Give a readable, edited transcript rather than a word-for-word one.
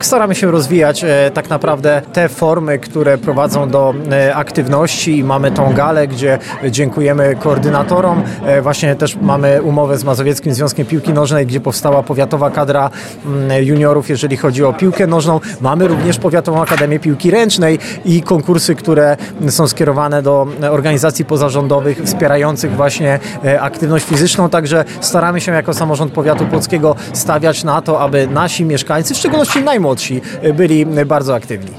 Staramy się rozwijać tak naprawdę te formy, które prowadzą do aktywności. Mamy tą galę, gdzie dziękujemy koordynatorom. Właśnie też mamy umowę z Mazowieckim Związkiem Piłki Nożnej, gdzie powstała powiatowa kadra juniorów, jeżeli chodzi o piłkę nożną. Mamy również Powiatową Akademię Piłki Ręcznej i konkursy, które są skierowane do organizacji pozarządowych wspierających właśnie aktywność fizyczną. Także staramy się jako samorząd powiatu płockiego stawiać na to, aby nasi mieszkańcy, w szczególności najmłodsi, byli bardzo aktywni.